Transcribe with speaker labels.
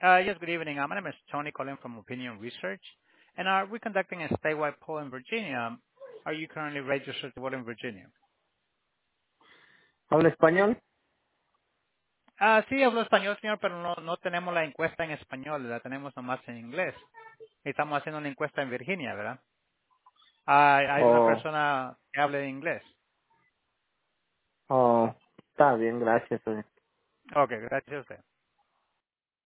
Speaker 1: Yes, good evening. My name is Tony calling from Opinion Research, and we're conducting a statewide poll in Virginia. Are you currently registered to vote in Virginia?
Speaker 2: ¿Habla español?
Speaker 1: Sí, hablo español, señor, pero no tenemos la encuesta en español, la tenemos nomás en inglés. Estamos haciendo una encuesta en Virginia, ¿verdad? Hay una
Speaker 2: Oh,
Speaker 1: persona que hable de inglés.
Speaker 2: oh, está bien, gracias.
Speaker 1: Ok, gracias a usted.